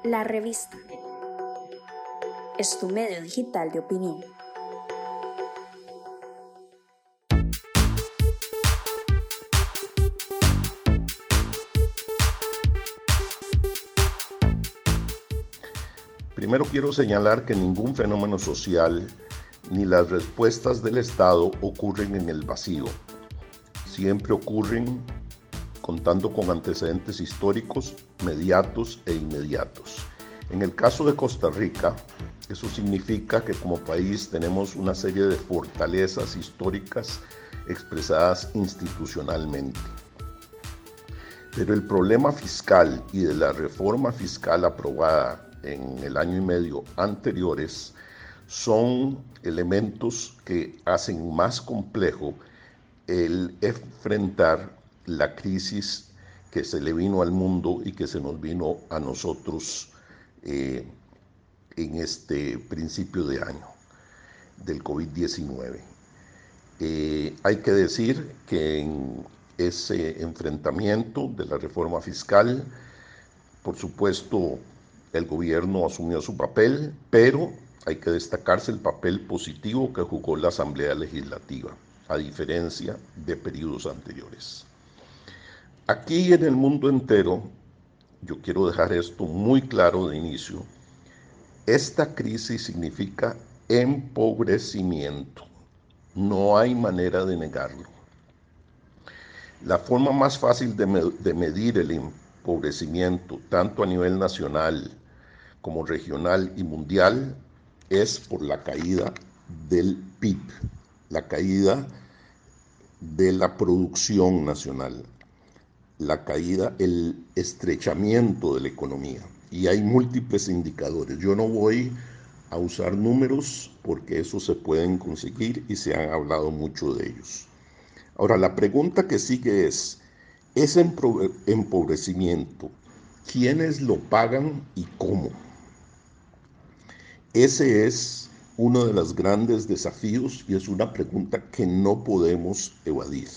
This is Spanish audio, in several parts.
La Revista es tu medio digital de opinión. Primero quiero señalar que ningún fenómeno social ni las respuestas del Estado ocurren en el vacío. Siempre ocurren contando con antecedentes históricos, mediatos e inmediatos. En el caso de Costa Rica, eso significa que como país tenemos una serie de fortalezas históricas expresadas institucionalmente. Pero el problema fiscal y de la reforma fiscal aprobada en el año y medio anteriores son elementos que hacen más complejo el enfrentar la crisis que se le vino al mundo y que se nos vino a nosotros en este principio de año del COVID-19. Hay que decir que en ese enfrentamiento de la reforma fiscal, por supuesto, el gobierno asumió su papel, pero hay que destacarse el papel positivo que jugó la Asamblea Legislativa, a diferencia de periodos anteriores. Aquí en el mundo entero, yo quiero dejar esto muy claro de inicio, esta crisis significa empobrecimiento. No hay manera de negarlo. La forma más fácil de medir el empobrecimiento, tanto a nivel nacional como regional y mundial, es por la caída del PIB, la caída de la producción nacional, la caída, el estrechamiento de la economía. Y hay múltiples indicadores. Yo no voy a usar números porque eso se pueden conseguir y se han hablado mucho de ellos. Ahora, la pregunta que sigue es, ese empobrecimiento, ¿quiénes lo pagan y cómo? Ese es uno de los grandes desafíos y es una pregunta que no podemos evadir.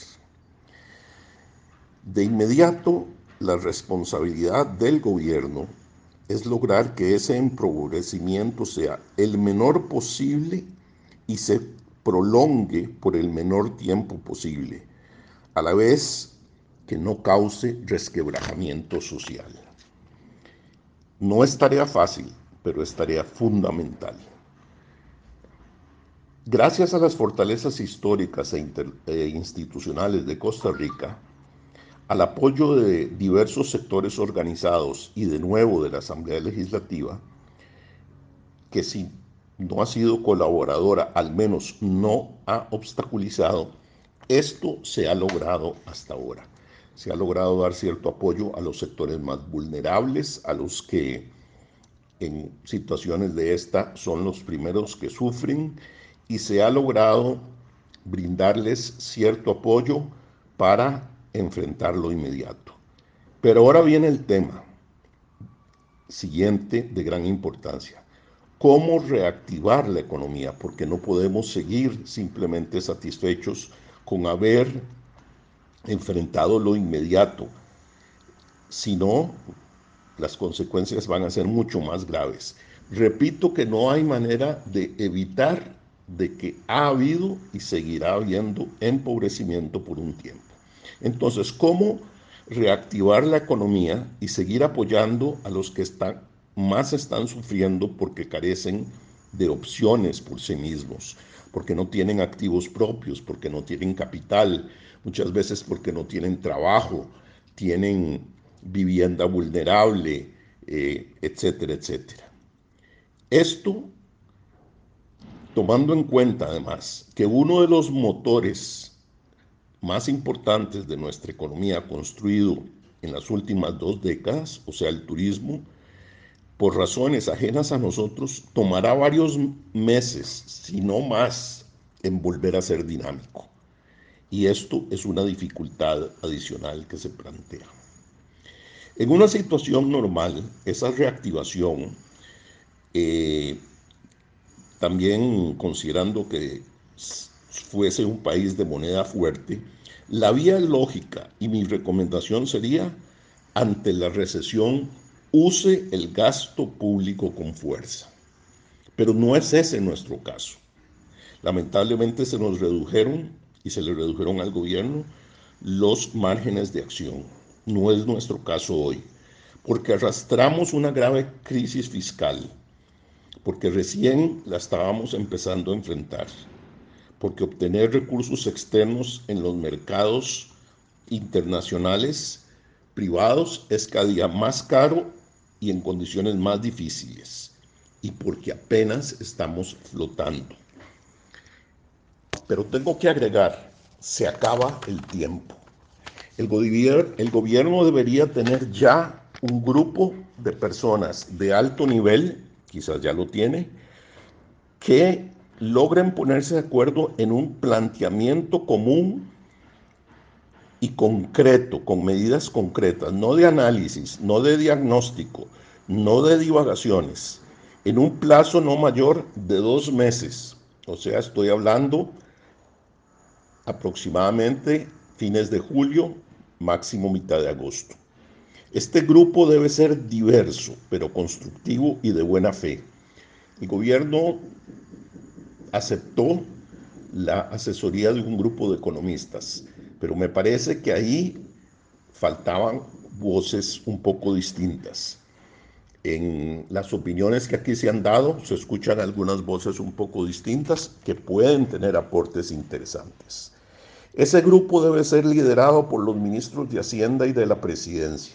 De inmediato, la responsabilidad del gobierno es lograr que ese empobrecimiento sea el menor posible y se prolongue por el menor tiempo posible, a la vez que no cause resquebrajamiento social. No es tarea fácil, pero es tarea fundamental. Gracias a las fortalezas históricas e institucionales de Costa Rica, al apoyo de diversos sectores organizados y de nuevo de la Asamblea Legislativa, que si no ha sido colaboradora, al menos no ha obstaculizado, esto se ha logrado hasta ahora. Se ha logrado dar cierto apoyo a los sectores más vulnerables, a los que en situaciones de esta son los primeros que sufren, y se ha logrado brindarles cierto apoyo para enfrentar lo inmediato. Pero ahora viene el tema siguiente de gran importancia. ¿Cómo reactivar la economía? Porque no podemos seguir simplemente satisfechos con haber enfrentado lo inmediato, sino las consecuencias van a ser mucho más graves. Repito que no hay manera de evitar de que ha habido y seguirá habiendo empobrecimiento por un tiempo. Entonces, ¿cómo reactivar la economía y seguir apoyando a los que más están sufriendo porque carecen de opciones por sí mismos, porque no tienen activos propios, porque no tienen capital, muchas veces porque no tienen trabajo, tienen vivienda vulnerable, etcétera, etcétera? Esto tomando en cuenta además que uno de los motores más importantes de nuestra economía construido en las últimas 2 décadas, o sea, el turismo, por razones ajenas a nosotros, tomará varios meses, si no más, en volver a ser dinámico. Y esto es una dificultad adicional que se plantea. En una situación normal, esa reactivación, también considerando que fuese un país de moneda fuerte, la vía lógica y mi recomendación sería, ante la recesión use el gasto público con fuerza. Pero no es ese nuestro caso. Lamentablemente se nos redujeron y se le redujeron al gobierno los márgenes de acción. No es nuestro caso hoy, porque arrastramos una grave crisis fiscal, porque recién la estábamos empezando a enfrentar, porque obtener recursos externos en los mercados internacionales privados es cada día más caro y en condiciones más difíciles, y porque apenas estamos flotando. Pero tengo que agregar, se acaba el tiempo. El gobierno debería tener ya un grupo de personas de alto nivel, quizás ya lo tiene, que logren ponerse de acuerdo en un planteamiento común y concreto, con medidas concretas, no de análisis, no de diagnóstico, no de divagaciones, en un plazo no mayor de 2 meses. O sea, estoy hablando aproximadamente fines de julio, máximo mitad de agosto. Este grupo debe ser diverso, pero constructivo y de buena fe. El gobierno aceptó la asesoría de un grupo de economistas, pero me parece que ahí faltaban voces un poco distintas. En las opiniones que aquí se han dado, se escuchan algunas voces un poco distintas que pueden tener aportes interesantes. Ese grupo debe ser liderado por los ministros de Hacienda y de la Presidencia,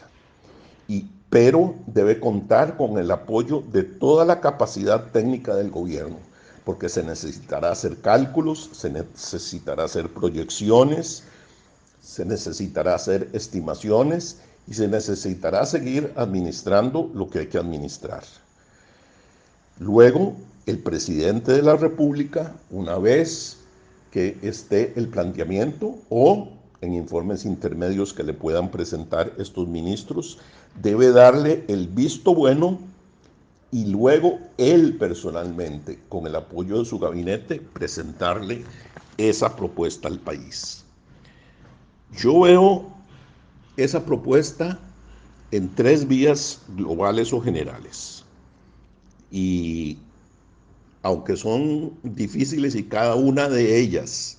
pero debe contar con el apoyo de toda la capacidad técnica del gobierno, porque se necesitará hacer cálculos, se necesitará hacer proyecciones, se necesitará hacer estimaciones y se necesitará seguir administrando lo que hay que administrar. Luego, el presidente de la República, una vez que esté el planteamiento o en informes intermedios que le puedan presentar estos ministros, debe darle el visto bueno y luego él personalmente, con el apoyo de su gabinete, presentarle esa propuesta al país. Yo veo esa propuesta en 3 vías globales o generales. Y aunque son difíciles y cada una de ellas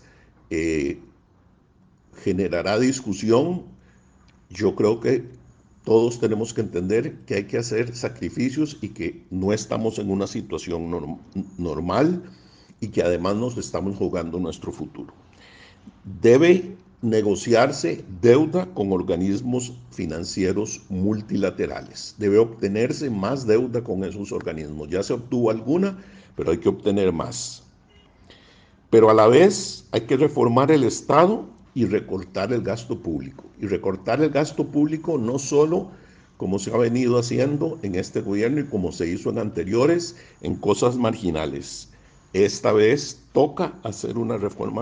generará discusión, yo creo que todos tenemos que entender que hay que hacer sacrificios y que no estamos en una situación normal y que además nos estamos jugando nuestro futuro. Debe negociarse deuda con organismos financieros multilaterales. Debe obtenerse más deuda con esos organismos. Ya se obtuvo alguna, pero hay que obtener más. Pero a la vez hay que reformar el Estado y recortar el gasto público. Y recortar el gasto público no solo como se ha venido haciendo en este gobierno y como se hizo en anteriores, en cosas marginales. Esta vez toca hacer una reforma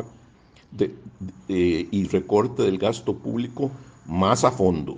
y recorte del gasto público más a fondo.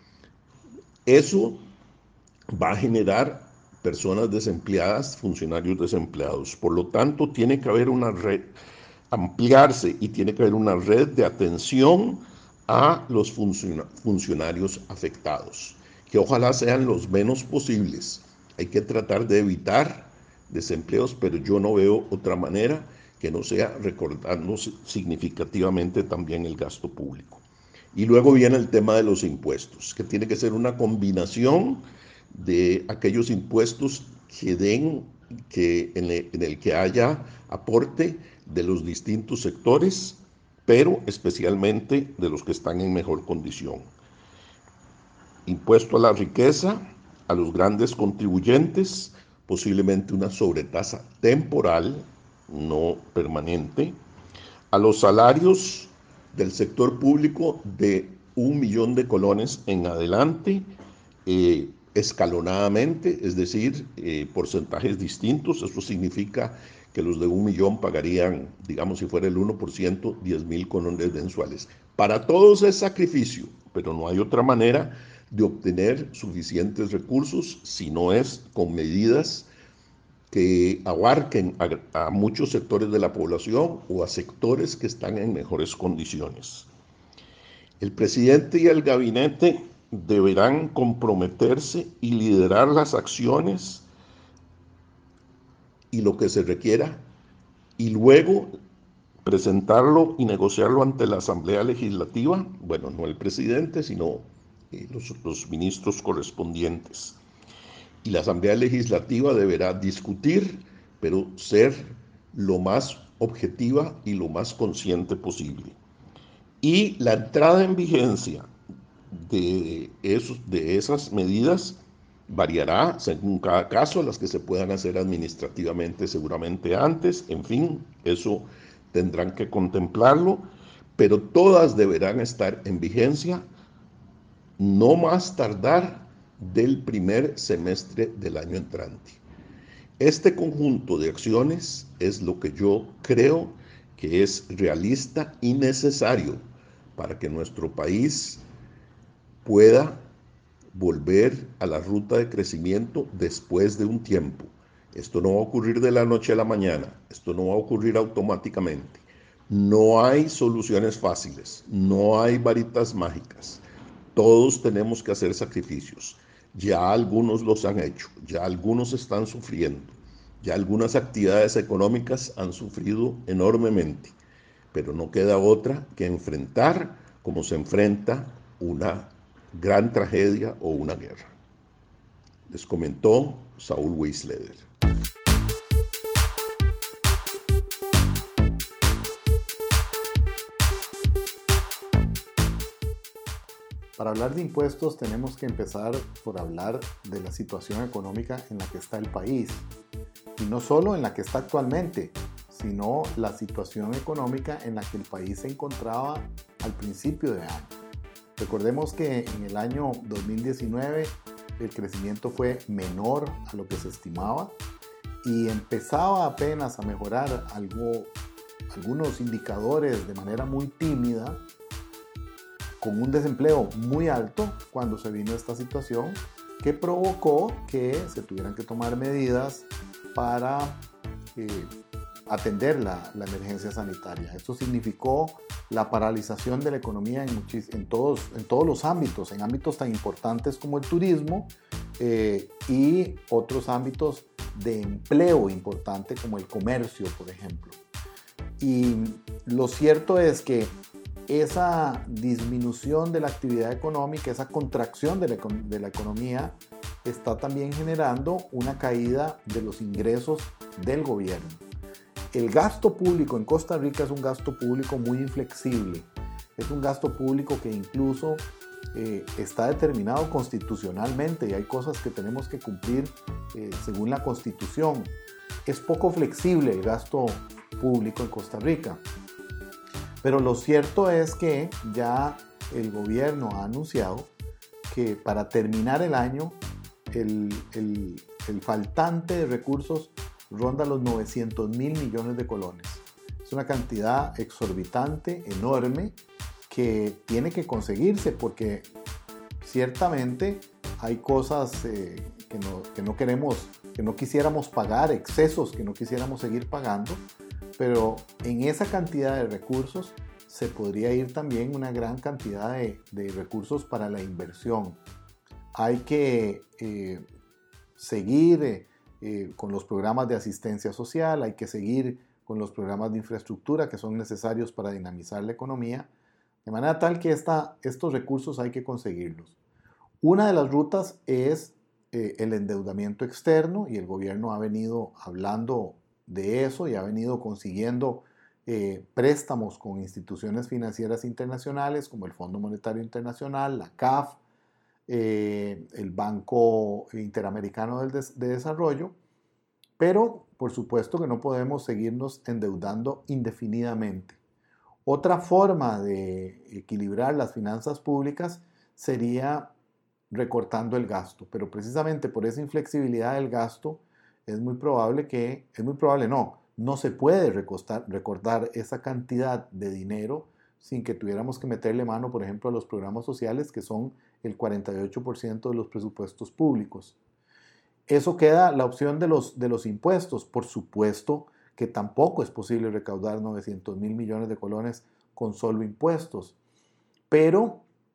Eso va a generar personas desempleadas, funcionarios desempleados. Por lo tanto, tiene que haber una red, ampliarse y tiene que haber una red de atención a los funcionarios afectados, que ojalá sean los menos posibles. Hay que tratar de evitar desempleos, pero yo no veo otra manera que no sea recortando significativamente también el gasto público. Y luego viene el tema de los impuestos, que tiene que ser una combinación de aquellos impuestos que den, en el que haya aporte de los distintos sectores, pero especialmente de los que están en mejor condición. Impuesto a la riqueza, a los grandes contribuyentes, posiblemente una sobretasa temporal, no permanente, a los salarios del sector público de 1 millón de colones en adelante, escalonadamente, es decir, porcentajes distintos. Eso significa que los de 1 millón pagarían, digamos, si fuera el 1%, 10,000 colones mensuales. Para todos es sacrificio, pero no hay otra manera de obtener suficientes recursos si no es con medidas que abarquen a muchos sectores de la población o a sectores que están en mejores condiciones. El presidente y el gabinete deberán comprometerse y liderar las acciones y lo que se requiera, y luego presentarlo y negociarlo ante la Asamblea Legislativa, bueno, no el presidente, sino los ministros correspondientes. Y la Asamblea Legislativa deberá discutir, pero ser lo más objetiva y lo más consciente posible. Y la entrada en vigencia de esas medidas variará según cada caso, las que se puedan hacer administrativamente seguramente antes, en fin, eso tendrán que contemplarlo, pero todas deberán estar en vigencia no más tardar del primer semestre del año entrante. Este conjunto de acciones es lo que yo creo que es realista y necesario para que nuestro país pueda volver a la ruta de crecimiento después de un tiempo. Esto no va a ocurrir de la noche a la mañana, esto no va a ocurrir automáticamente. No hay soluciones fáciles, no hay varitas mágicas. Todos tenemos que hacer sacrificios. Ya algunos los han hecho, ya algunos están sufriendo, ya algunas actividades económicas han sufrido enormemente, pero no queda otra que enfrentar como se enfrenta una gran tragedia o una guerra. Les comentó Saúl Weisleder. Para hablar de impuestos tenemos que empezar por hablar de la situación económica en la que está el país. Y no solo en la que está actualmente, sino la situación económica en la que el país se encontraba al principio de año. Recordemos que en el año 2019 el crecimiento fue menor a lo que se estimaba y empezaba apenas a mejorar algunos indicadores de manera muy tímida, con un desempleo muy alto cuando se vino esta situación que provocó que se tuvieran que tomar medidas para atender la emergencia sanitaria. Esto significó la paralización de la economía en todos los ámbitos, en ámbitos tan importantes como el turismo y otros ámbitos de empleo importante como el comercio, por ejemplo. Y lo cierto es que esa disminución de la actividad económica, esa contracción de la economía, está también generando una caída de los ingresos del gobierno. El gasto público en Costa Rica es un gasto público muy inflexible. Es un gasto público que incluso está determinado constitucionalmente y hay cosas que tenemos que cumplir según la Constitución. Es poco flexible el gasto público en Costa Rica. Pero lo cierto es que ya el gobierno ha anunciado que para terminar el año el faltante de recursos ronda los 900.000 millones de colones. Es una cantidad exorbitante, enorme, que tiene que conseguirse porque ciertamente hay cosas que no queremos, que no quisiéramos pagar, excesos que no quisiéramos seguir pagando, pero en esa cantidad de recursos se podría ir también una gran cantidad de recursos para la inversión. Hay que seguir con los programas de asistencia social, hay que seguir con los programas de infraestructura que son necesarios para dinamizar la economía, de manera tal que estos recursos hay que conseguirlos. Una de las rutas es el endeudamiento externo y el gobierno ha venido hablando de eso y ha venido consiguiendo préstamos con instituciones financieras internacionales como el Fondo Monetario Internacional, la CAF, el Banco Interamericano de Desarrollo, pero por supuesto que no podemos seguirnos endeudando indefinidamente. Otra forma de equilibrar las finanzas públicas sería recortando el gasto, pero precisamente por esa inflexibilidad del gasto no se puede recortar esa cantidad de dinero sin que tuviéramos que meterle mano, por ejemplo, a los programas sociales, que son el 48% de los presupuestos públicos. Eso queda la opción de los impuestos. Por supuesto que tampoco es posible recaudar 900.000 millones de colones con solo impuestos, pero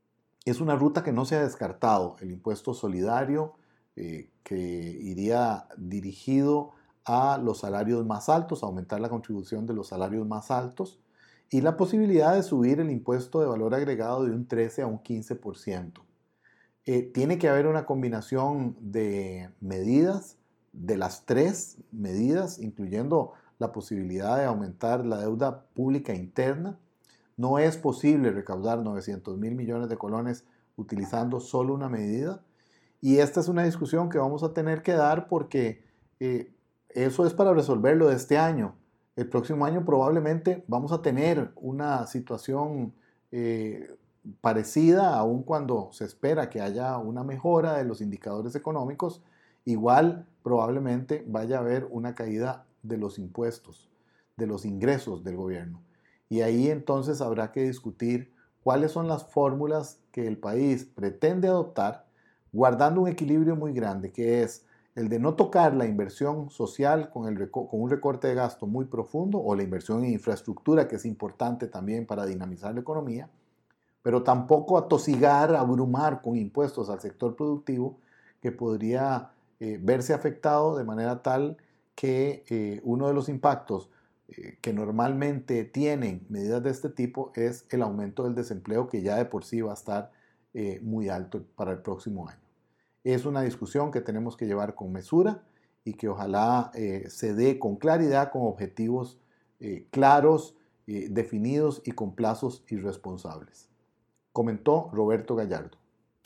Es una ruta que no se ha descartado, el impuesto solidario que iría dirigido a los salarios más altos, aumentar la contribución de los salarios más altos y la posibilidad de subir el impuesto de valor agregado de un 13 a un 15%. Tiene que haber una combinación de medidas, de las tres medidas, incluyendo la posibilidad de aumentar la deuda pública interna. No es posible recaudar 900.000 millones de colones utilizando solo una medida. Y esta es una discusión que vamos a tener que dar porque eso es para resolverlo de este año. El próximo año probablemente vamos a tener una situación parecida, aun cuando se espera que haya una mejora de los indicadores económicos. Igual probablemente vaya a haber una caída de los impuestos, de los ingresos del gobierno. Y ahí entonces habrá que discutir cuáles son las fórmulas que el país pretende adoptar, guardando un equilibrio muy grande, que es el de no tocar la inversión social con un recorte de gasto muy profundo, o la inversión en infraestructura, que es importante también para dinamizar la economía, pero tampoco atosigar, abrumar con impuestos al sector productivo, que podría verse afectado de manera tal que uno de los impactos que normalmente tienen medidas de este tipo es el aumento del desempleo, que ya de por sí va a estar muy alto para el próximo año. Es una discusión que tenemos que llevar con mesura y que ojalá se dé con claridad, con objetivos claros, definidos y con plazos irresponsables. Comentó Roberto Gallardo.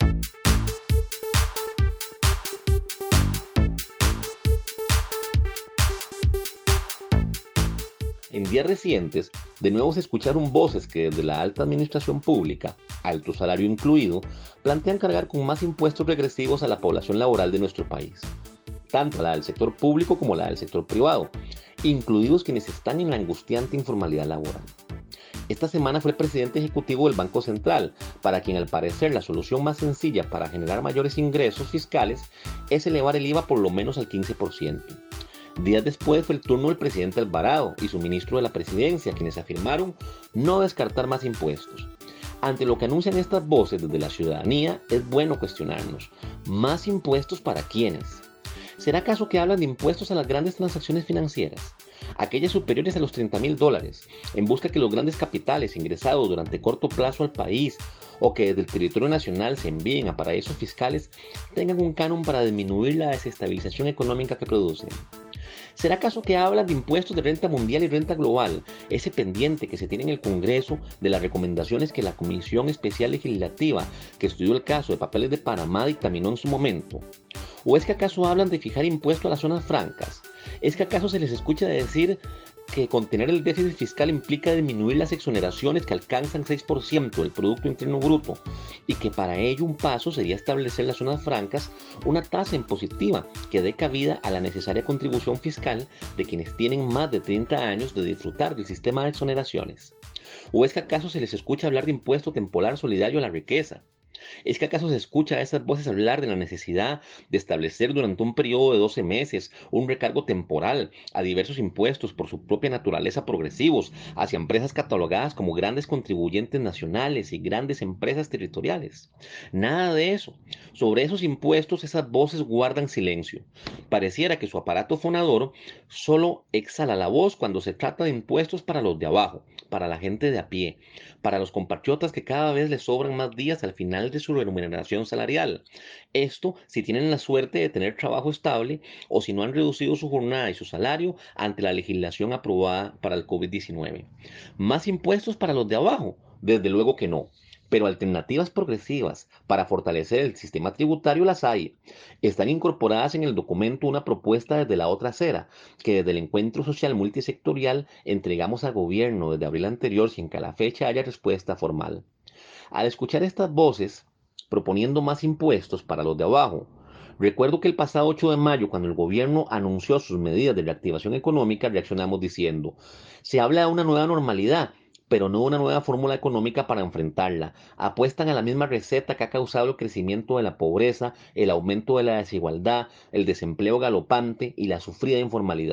En días recientes, de nuevo se escucharon voces que desde la alta administración pública, alto salario incluido, plantean cargar con más impuestos regresivos a la población laboral de nuestro país, tanto la del sector público como la del sector privado, incluidos quienes están en la angustiante informalidad laboral. Esta semana fue el presidente ejecutivo del Banco Central, para quien al parecer la solución más sencilla para generar mayores ingresos fiscales es elevar el IVA por lo menos al 15%. Días después fue el turno del presidente Alvarado y su ministro de la Presidencia, quienes afirmaron no descartar más impuestos. Ante lo que anuncian estas voces desde la ciudadanía, es bueno cuestionarnos, ¿más impuestos para quiénes? ¿Será acaso que hablan de impuestos a las grandes transacciones financieras? Aquellas superiores a los $30.000, en busca que los grandes capitales ingresados durante corto plazo al país o que desde el territorio nacional se envíen a paraísos fiscales tengan un canon para disminuir la desestabilización económica que producen. ¿Será acaso que hablan de impuestos de renta mundial y renta global, ese pendiente que se tiene en el Congreso de las recomendaciones que la Comisión Especial Legislativa que estudió el caso de papeles de Panamá dictaminó en su momento? ¿O es que acaso hablan de fijar impuestos a las zonas francas? ¿Es que acaso se les escucha decir que contener el déficit fiscal implica disminuir las exoneraciones que alcanzan 6% del Producto Interno Bruto y que para ello un paso sería establecer en las zonas francas una tasa impositiva que dé cabida a la necesaria contribución fiscal de quienes tienen más de 30 años de disfrutar del sistema de exoneraciones? ¿O es que acaso se les escucha hablar de impuesto temporal solidario a la riqueza? ¿Es que acaso se escucha a esas voces hablar de la necesidad de establecer durante un periodo de 12 meses un recargo temporal a diversos impuestos por su propia naturaleza progresivos hacia empresas catalogadas como grandes contribuyentes nacionales y grandes empresas territoriales? Nada de eso. Sobre esos impuestos esas voces guardan silencio. Pareciera que su aparato fonador solo exhala la voz cuando se trata de impuestos para los de abajo, para la gente de a pie, para los compatriotas que cada vez les sobran más días al final de su remuneración salarial. Esto si tienen la suerte de tener trabajo estable o si no han reducido su jornada y su salario ante la legislación aprobada para el COVID-19. ¿Más impuestos para los de abajo? Desde luego que no. Pero alternativas progresivas para fortalecer el sistema tributario las hay. Están incorporadas en el documento una propuesta desde la otra acera, que desde el encuentro social multisectorial entregamos al gobierno desde abril anterior sin que a la fecha haya respuesta formal. Al escuchar estas voces proponiendo más impuestos para los de abajo, recuerdo que el pasado 8 de mayo, cuando el gobierno anunció sus medidas de reactivación económica, reaccionamos diciendo, se habla de una nueva normalidad, pero no una nueva fórmula económica para enfrentarla. Apuestan a la misma receta que ha causado el crecimiento de la pobreza, el aumento de la desigualdad, el desempleo galopante y la sufrida informalidad.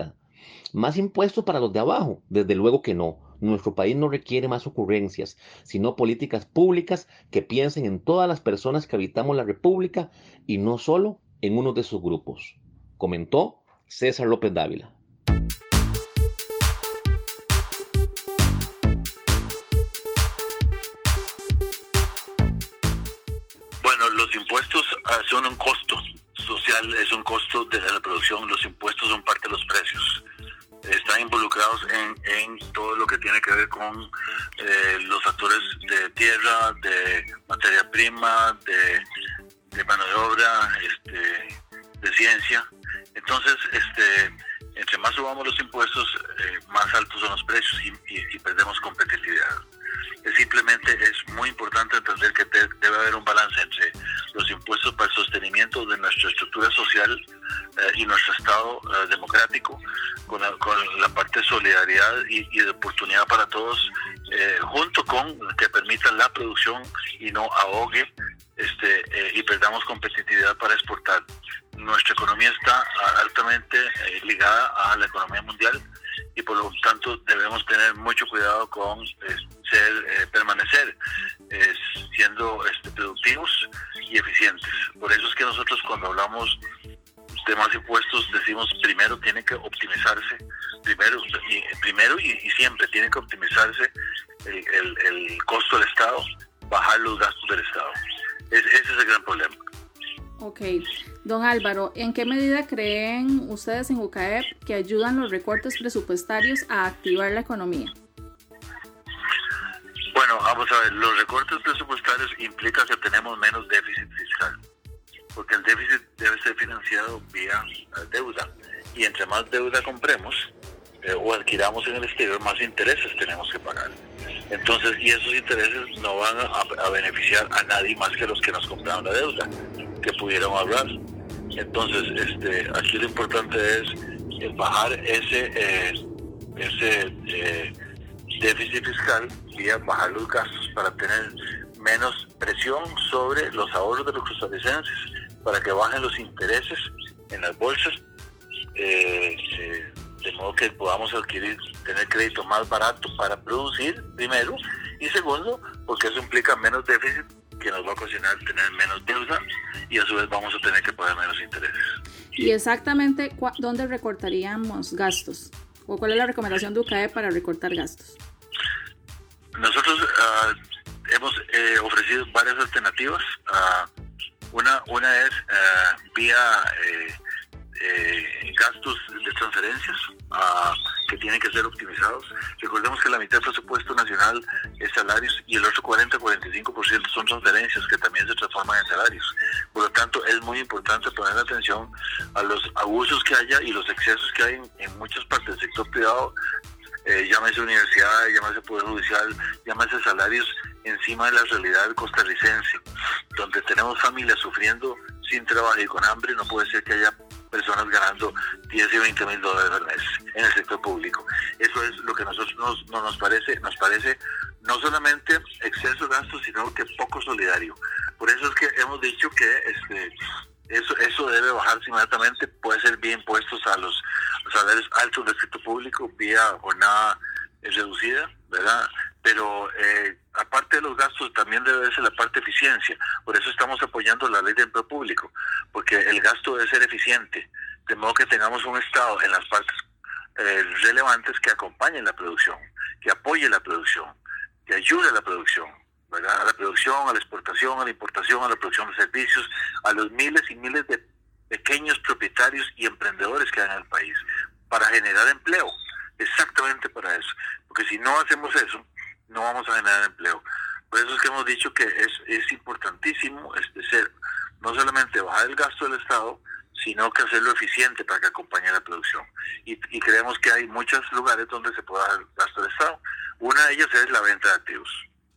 ¿Más impuestos para los de abajo? Desde luego que no. Nuestro país no requiere más ocurrencias, sino políticas públicas que piensen en todas las personas que habitamos la República y no solo en uno de sus grupos, comentó César López Dávila. Bueno, los impuestos son un costo social, es un costo de la producción. Los impuestos son parte de los precios. Están involucrados en todo lo que tiene que ver con los factores de tierra, de materia prima, de mano de obra, de ciencia. Entonces, entre más subamos los impuestos, más altos son los precios y perdemos competitividad. Simplemente es muy importante entender que debe haber un balance entre los impuestos para el sostenimiento de nuestra estructura social y nuestro Estado democrático, con la parte de solidaridad y de oportunidad para todos, junto con que permitan la producción y no ahogue y perdamos competitividad para exportar. Nuestra economía está altamente ligada a la economía mundial y por lo tanto debemos tener mucho cuidado con permanecer siendo productivos y eficientes. Por eso es que nosotros cuando hablamos de más impuestos decimos primero tiene que optimizarse, primero y siempre tiene que optimizarse el costo del Estado, bajar los gastos del Estado. Ese es el gran problema. Ok, don Álvaro, ¿en qué medida creen ustedes en UCAEP que ayudan los recortes presupuestarios a activar la economía? Bueno, vamos a ver, los recortes presupuestarios implican que tenemos menos déficit fiscal, porque el déficit debe ser financiado vía deuda, y entre más deuda compremos o adquiramos en el exterior, más intereses tenemos que pagar. Entonces, y esos intereses no van a beneficiar a nadie más que los que nos compraron la deuda, que pudieron ahorrar. Entonces, aquí lo importante es bajar ese déficit fiscal y bajar los gastos para tener menos presión sobre los ahorros de los costarricenses, para que bajen los intereses en las bolsas, de modo que podamos tener crédito más barato para producir, primero, y segundo, porque eso implica menos déficit, que nos va a ocasionar tener menos deuda y a su vez vamos a tener que pagar menos intereses. ¿Y exactamente dónde recortaríamos gastos? ¿O cuál es la recomendación de UCAEP para recortar gastos? Nosotros hemos ofrecido varias alternativas. Una es vía gastos de transferencias que tienen que ser optimizados. Recordemos que la mitad del presupuesto nacional es salarios y el otro 40-45% son transferencias que también se transforman en salarios. Por lo tanto, es muy importante poner atención a los abusos que haya y los excesos que hay en muchas partes del sector privado, llámese universidad, llámese poder judicial, llámese salarios encima de la realidad costarricense, donde tenemos familias sufriendo sin trabajo y con hambre. No puede ser que haya personas ganando 10 y 20 mil dólares al mes en el sector público. Eso es lo que a nosotros nos parece no solamente exceso de gastos, sino que poco solidario. Por eso es que hemos dicho que eso debe bajarse inmediatamente. Puede ser vía impuestos a los salarios altos del sector público, vía jornada reducida, ¿verdad? Pero aparte de los gastos también debe ser la parte de eficiencia. Por eso estamos apoyando la ley de empleo público, porque el gasto debe ser eficiente, de modo que tengamos un Estado en las partes relevantes que acompañe la producción, que apoye la producción, que ayude a la producción, ¿verdad? A la producción, a la exportación, a la importación, a la producción de servicios, a los miles y miles de pequeños propietarios y emprendedores que hay en el país, para generar empleo, exactamente para eso. Porque si no hacemos eso, no vamos a generar empleo. Por eso es que hemos dicho que es importantísimo no solamente bajar el gasto del Estado, sino que hacerlo eficiente para que acompañe la producción. Y creemos que hay muchos lugares donde se puede dar el gasto del Estado. Una de ellas es la venta de activos.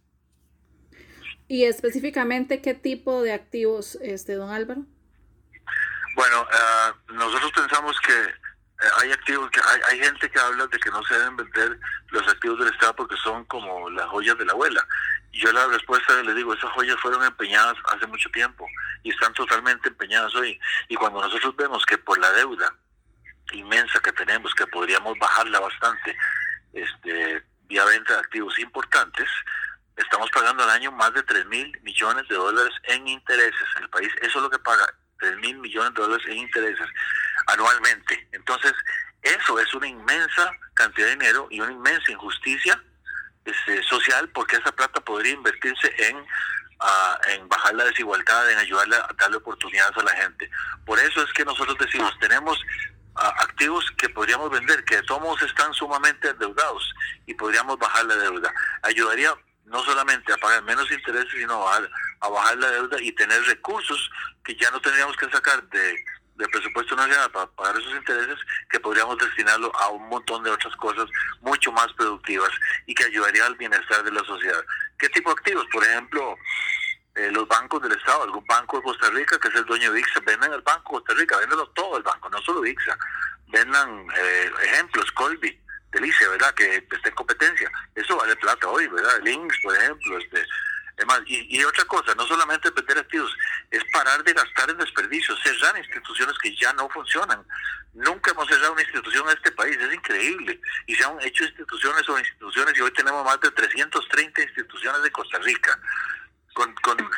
¿Y específicamente qué tipo de activos, don Álvaro? Bueno, nosotros pensamos que hay activos, que hay gente que habla de que no se deben vender los activos del Estado porque son como las joyas de la abuela. Y yo la respuesta le digo, esas joyas fueron empeñadas hace mucho tiempo y están totalmente empeñadas hoy. Y cuando nosotros vemos que por la deuda inmensa que tenemos, que podríamos bajarla bastante, vía venta de activos importantes, estamos pagando al año más de $3,000 millones en intereses en el país. Eso es lo que paga, $3,000 millones en intereses anualmente. Entonces, eso es una inmensa cantidad de dinero y una inmensa injusticia social, porque esa plata podría invertirse en bajar la desigualdad, en ayudarle a darle oportunidades a la gente. Por eso es que nosotros decimos, tenemos activos que podríamos vender, que de todos modos están sumamente endeudados, y podríamos bajar la deuda. Ayudaría no solamente a pagar menos intereses, sino a bajar la deuda y tener recursos que ya no tendríamos que sacar del presupuesto nacional para pagar esos intereses, que podríamos destinarlo a un montón de otras cosas mucho más productivas y que ayudaría al bienestar de la sociedad. ¿Qué tipo de activos? Por ejemplo, los bancos del Estado, algún banco de Costa Rica, que es el dueño de ICSA, vendan el Banco de Costa Rica, véndanlo todo el banco, no solo ICSA, vendan ejemplos, Colby, Delicia, ¿verdad?, que está en competencia, eso vale plata hoy, ¿verdad?, Links, por ejemplo, además, y otra cosa, no solamente vender activos, es parar de gastar en desperdicios, cerrar instituciones que ya no funcionan. Nunca hemos cerrado una institución en este país, es increíble, y se han hecho instituciones sobre instituciones, y hoy tenemos más de 330 instituciones de Costa Rica, con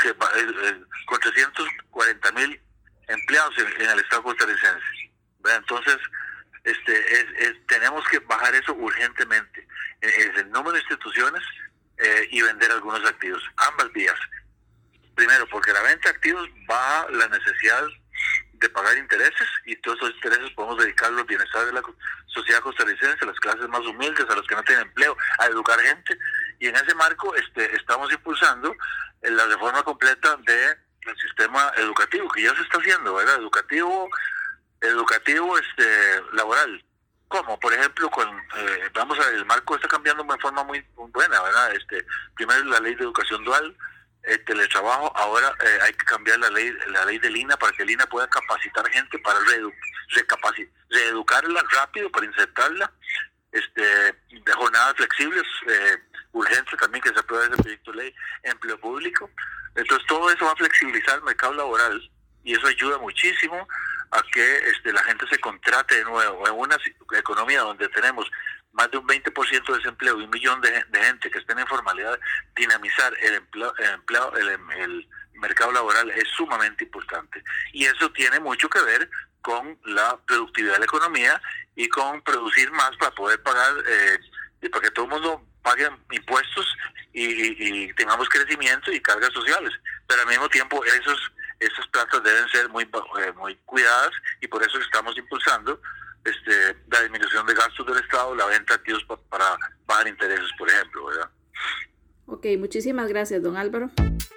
340,000 empleados en el Estado costarricense, ¿verdad? Entonces, tenemos que bajar eso urgentemente, es el número de instituciones y vender algunos activos, ambas vías. Primero, porque la venta de activos baja la necesidad de pagar intereses, y todos esos intereses podemos dedicarlos al bienestar de la sociedad costarricense, a las clases más humildes, a los que no tienen empleo, a educar gente, y en ese marco estamos impulsando la reforma completa del sistema educativo, que ya se está haciendo, ¿verdad? Educativo laboral. ¿Cómo? Por ejemplo, vamos a ver, el marco está cambiando de forma muy buena, ¿verdad? Primero la ley de educación dual, teletrabajo, ahora hay que cambiar la ley del INA para que el INA pueda capacitar gente para reeducarla rápido, para insertarla, de jornadas flexibles, urgente también que se apruebe ese proyecto de ley, empleo público. Entonces todo eso va a flexibilizar el mercado laboral, y eso ayuda muchísimo a que la gente se contrate de nuevo. En una economía donde tenemos más de un 20% de desempleo y 1 millón de gente que está en informalidad, dinamizar el mercado laboral es sumamente importante. Y eso tiene mucho que ver con la productividad de la economía y con producir más para poder pagar, y para que todo el mundo pague impuestos y tengamos crecimiento y cargas sociales. Pero al mismo tiempo esas platas deben ser muy cuidadas, y por eso estamos impulsando la disminución de gastos del Estado, la venta de activos para bajar intereses, por ejemplo, ¿verdad? Ok, muchísimas gracias, don Álvaro.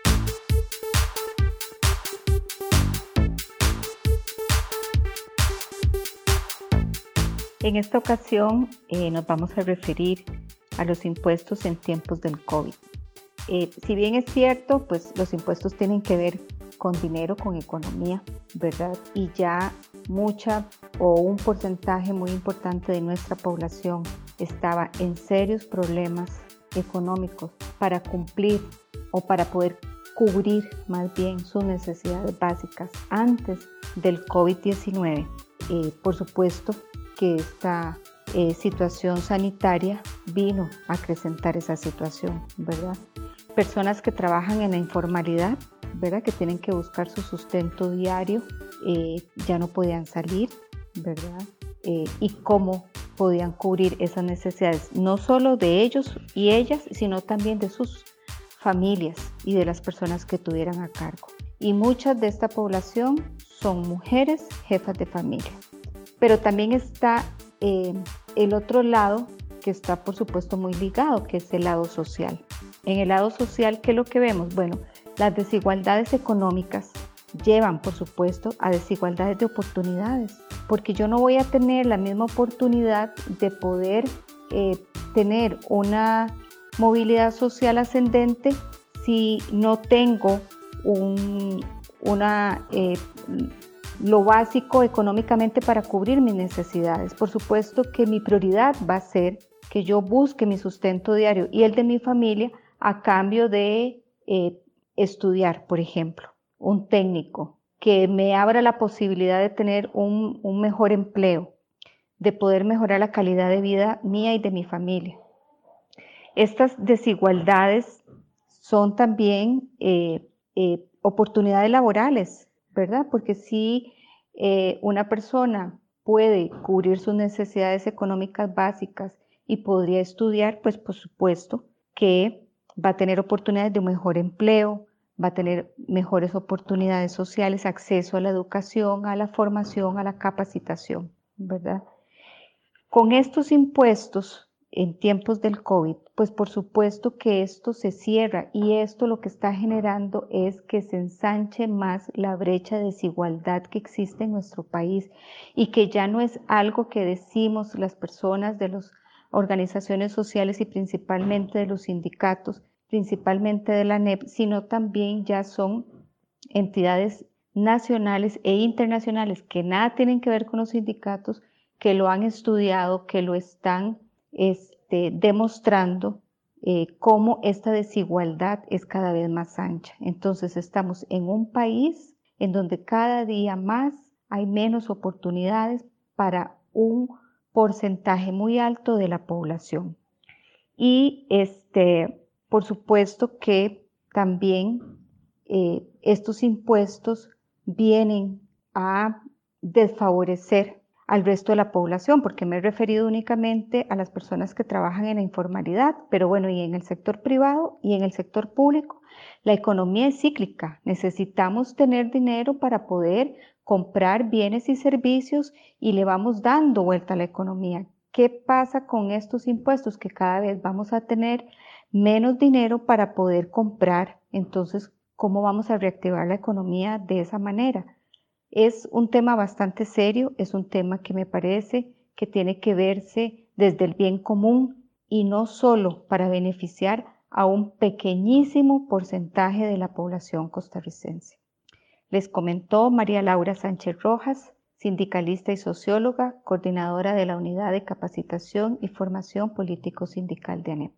En esta ocasión nos vamos a referir a los impuestos en tiempos del COVID. Si bien es cierto, pues los impuestos tienen que ver con dinero, con economía, ¿verdad? Y ya un porcentaje muy importante de nuestra población estaba en serios problemas económicos para cumplir o para poder cubrir más bien sus necesidades básicas antes del COVID-19. Por supuesto que esta situación sanitaria vino a acrecentar esa situación, ¿verdad? Personas que trabajan en la informalidad, ¿verdad?, que tienen que buscar su sustento diario, ya no podían salir, ¿verdad? Y cómo podían cubrir esas necesidades, no solo de ellos y ellas, sino también de sus familias y de las personas que tuvieran a cargo. Y muchas de esta población son mujeres jefas de familia. Pero también está el otro lado, que está por supuesto muy ligado, que es el lado social. En el lado social, ¿qué es lo que vemos? Bueno, las desigualdades económicas llevan, por supuesto, a desigualdades de oportunidades, porque yo no voy a tener la misma oportunidad de poder tener una movilidad social ascendente si no tengo lo básico económicamente para cubrir mis necesidades. Por supuesto que mi prioridad va a ser que yo busque mi sustento diario y el de mi familia a cambio de estudiar, por ejemplo, un técnico que me abra la posibilidad de tener un mejor empleo. de poder mejorar la calidad de vida mía y de mi familia. Estas desigualdades son también oportunidades laborales, ¿verdad? Porque si una persona puede cubrir sus necesidades económicas básicas y podría estudiar, pues por supuesto que va a tener oportunidades de un mejor empleo, va a tener mejores oportunidades sociales, acceso a la educación, a la formación, a la capacitación, ¿verdad? Con estos impuestos en tiempos del COVID, pues por supuesto que esto se cierra y esto lo que está generando es que se ensanche más la brecha de desigualdad que existe en nuestro país y que ya no es algo que decimos las personas de las organizaciones sociales y principalmente de los sindicatos, principalmente de la ANEP, sino también ya son entidades nacionales e internacionales que nada tienen que ver con los sindicatos, que lo han estudiado, que lo están demostrando cómo esta desigualdad es cada vez más ancha. Entonces estamos en un país en donde cada día más hay menos oportunidades para un porcentaje muy alto de la población. Y por supuesto que también estos impuestos vienen a desfavorecer al resto de la población, porque me he referido únicamente a las personas que trabajan en la informalidad, pero bueno, y en el sector privado y en el sector público, la economía es cíclica, necesitamos tener dinero para poder comprar bienes y servicios y le vamos dando vuelta a la economía. ¿Qué pasa con estos impuestos? Que cada vez vamos a tener menos dinero para poder comprar, entonces, ¿cómo vamos a reactivar la economía de esa manera? Es un tema bastante serio, es un tema que me parece que tiene que verse desde el bien común y no solo para beneficiar a un pequeñísimo porcentaje de la población costarricense. Les comentó María Laura Sánchez Rojas, sindicalista y socióloga, coordinadora de la Unidad de Capacitación y Formación Político-Sindical de ANEP.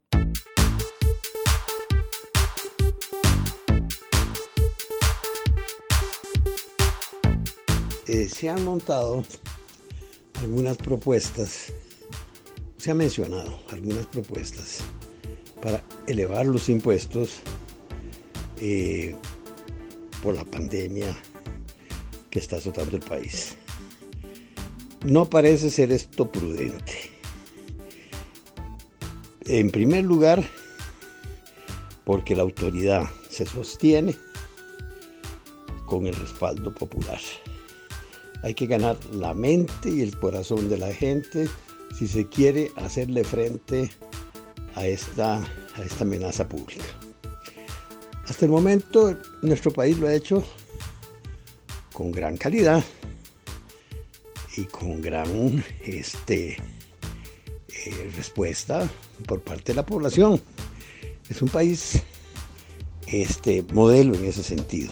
Se han montado algunas propuestas, se ha mencionado algunas propuestas para elevar los impuestos por la pandemia que está azotando el país. No parece ser esto prudente. En primer lugar, porque la autoridad se sostiene con el respaldo popular. Hay que ganar la mente y el corazón de la gente si se quiere hacerle frente a esta amenaza pública. Hasta el momento nuestro país lo ha hecho con gran calidad y con gran respuesta por parte de la población. Es un país modelo en ese sentido.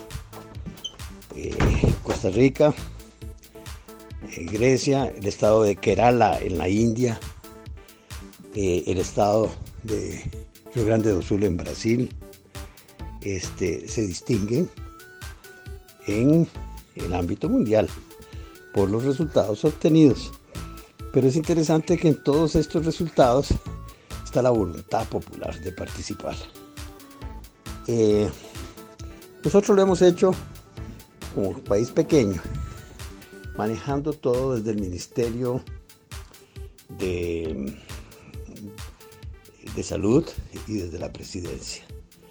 Costa Rica, Grecia, el estado de Kerala en la India, el estado de Río Grande do Sul en Brasil, se distinguen en el ámbito mundial por los resultados obtenidos. Pero es interesante que en todos estos resultados está la voluntad popular de participar. Nosotros lo hemos hecho como un país pequeño, manejando todo desde el Ministerio de Salud y desde la Presidencia.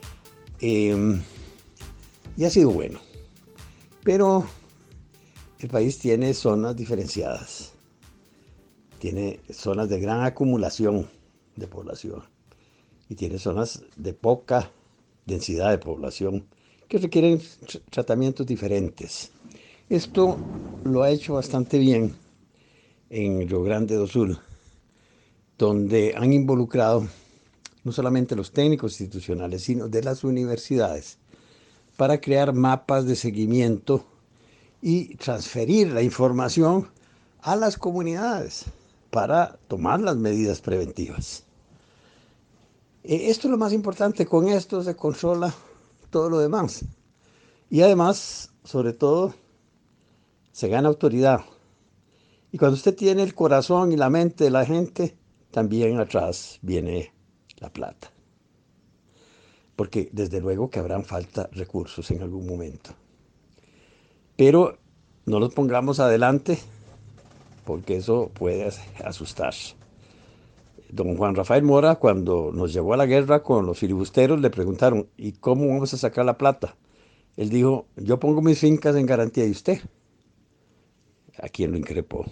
Y ha sido bueno, pero el país tiene zonas diferenciadas, tiene zonas de gran acumulación de población y tiene zonas de poca densidad de población que requieren tratamientos diferentes. Esto lo ha hecho bastante bien en Río Grande do Sul, donde han involucrado no solamente los técnicos institucionales, sino de las universidades, para crear mapas de seguimiento y transferir la información a las comunidades para tomar las medidas preventivas. Esto es lo más importante, con esto se controla todo lo demás. Y además, sobre todo, se gana autoridad Y cuando usted tiene el corazón y la mente de la gente, también atrás viene la plata. Porque desde luego que habrán falta recursos en algún momento. Pero no los pongamos adelante porque eso puede asustar. Don Juan Rafael Mora, cuando nos llevó a la guerra con los filibusteros, le preguntaron, ¿y cómo vamos a sacar la plata? Él dijo, yo pongo mis fincas en garantía de usted. ¿A quién lo increpó?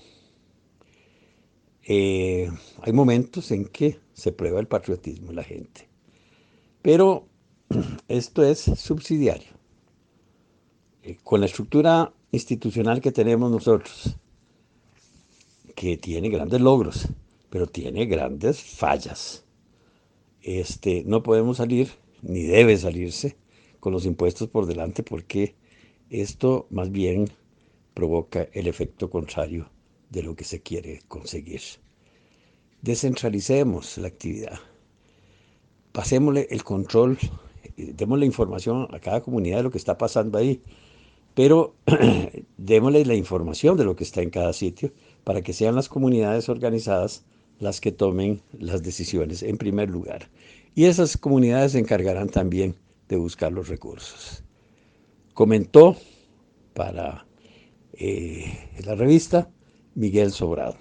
Hay momentos en que se prueba el patriotismo en la gente. Pero esto es subsidiario. Con la estructura institucional que tenemos nosotros, que tiene grandes logros, pero tiene grandes fallas. No podemos salir, ni debe salirse, con los impuestos por delante, porque esto más bien provoca el efecto contrario de lo que se quiere conseguir. Descentralicemos la actividad. Pasémosle el control, démosle información a cada comunidad de lo que está pasando ahí, pero démosle la información de lo que está en cada sitio para que sean las comunidades organizadas las que tomen las decisiones en primer lugar. Y esas comunidades se encargarán también de buscar los recursos. Comentó para la revista Miguel Sobrado.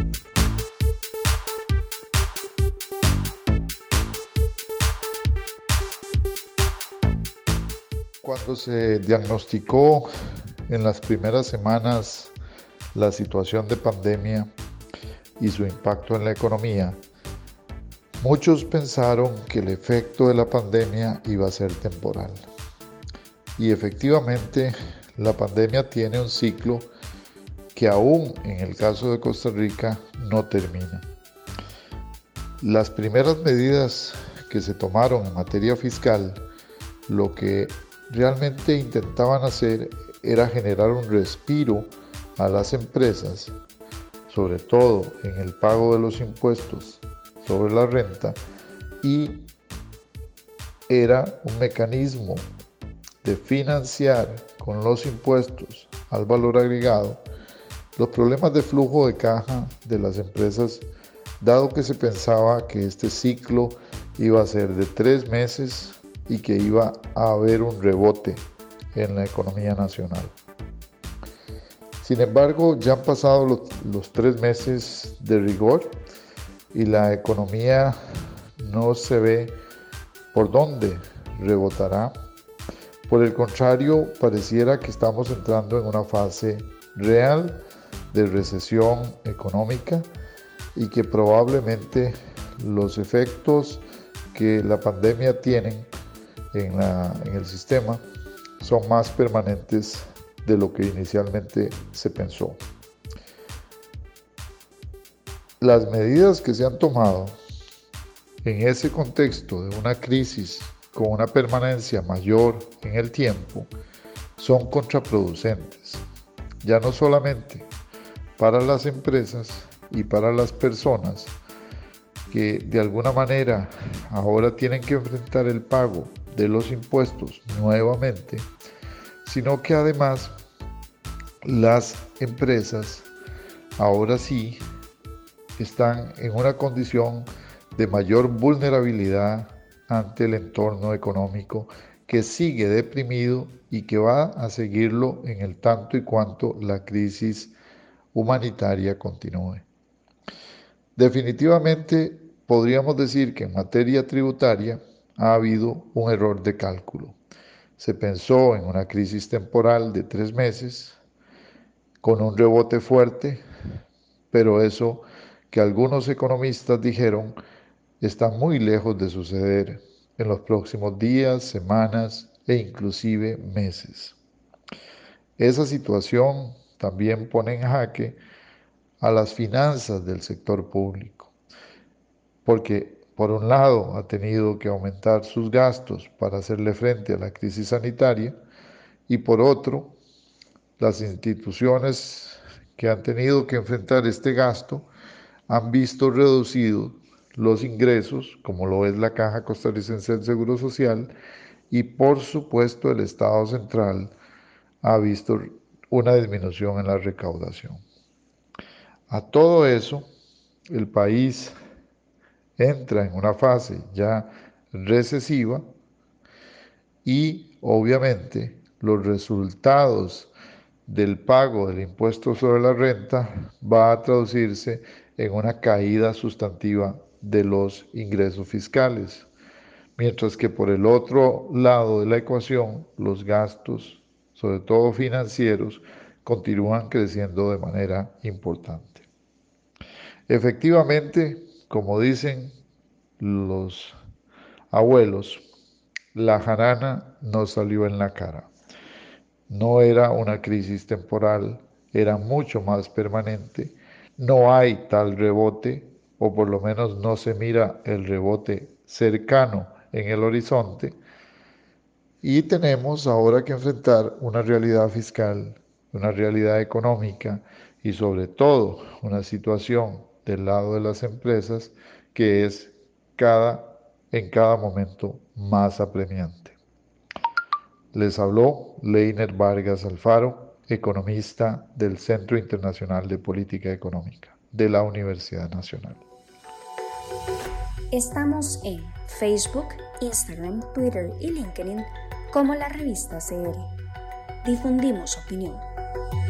Cuando se diagnosticó en las primeras semanas la situación de pandemia y su impacto en la economía, muchos pensaron que el efecto de la pandemia iba a ser temporal. Y efectivamente, la pandemia tiene un ciclo que aún en el caso de Costa Rica no termina. Las primeras medidas que se tomaron en materia fiscal, lo que realmente intentaban hacer era generar un respiro a las empresas, sobre todo en el pago de los impuestos sobre la renta, y era un mecanismo de financiar con los impuestos al valor agregado los problemas de flujo de caja de las empresas, dado que se pensaba que este ciclo iba a ser de 3 meses y que iba a haber un rebote en la economía nacional. Sin embargo, ya han pasado los 3 meses de rigor y la economía no se ve por dónde rebotará. Por el contrario, pareciera que estamos entrando en una fase real de recesión económica y que probablemente los efectos que la pandemia tiene en el sistema son más permanentes de lo que inicialmente se pensó. Las medidas que se han tomado en ese contexto de una crisis con una permanencia mayor en el tiempo son contraproducentes, ya no solamente para las empresas y para las personas que de alguna manera ahora tienen que enfrentar el pago de los impuestos nuevamente, sino que además las empresas ahora sí están en una condición de mayor vulnerabilidad ante el entorno económico que sigue deprimido y que va a seguirlo en el tanto y cuanto la crisis humanitaria continúe. Definitivamente podríamos decir que en materia tributaria ha habido un error de cálculo. Se pensó en una crisis temporal de 3 meses con un rebote fuerte, pero eso que algunos economistas dijeron está muy lejos de suceder en los próximos días, semanas e inclusive meses. Esa situación también pone en jaque a las finanzas del sector público, porque por un lado ha tenido que aumentar sus gastos para hacerle frente a la crisis sanitaria y por otro, las instituciones que han tenido que enfrentar este gasto han visto reducidos los ingresos, como lo es la Caja Costarricense del Seguro Social, y por supuesto el Estado Central ha visto una disminución en la recaudación. A todo eso, el país entra en una fase ya recesiva y obviamente los resultados del pago del impuesto sobre la renta va a traducirse en una caída sustantiva de los ingresos fiscales, mientras que por el otro lado de la ecuación los gastos, sobre todo financieros, continúan creciendo de manera importante. Efectivamente, como dicen los abuelos, la jarana no salió en la cara. No era una crisis temporal, era mucho más permanente. No hay tal rebote, o por lo menos no se mira el rebote cercano en el horizonte. Y tenemos ahora que enfrentar una realidad fiscal, una realidad económica y sobre todo una situación del lado de las empresas que es en cada momento más apremiante. Les habló Leiner Vargas Alfaro, economista del Centro Internacional de Política Económica de la Universidad Nacional. Estamos en Facebook, Instagram, Twitter y LinkedIn como La Revista CR. Difundimos opinión.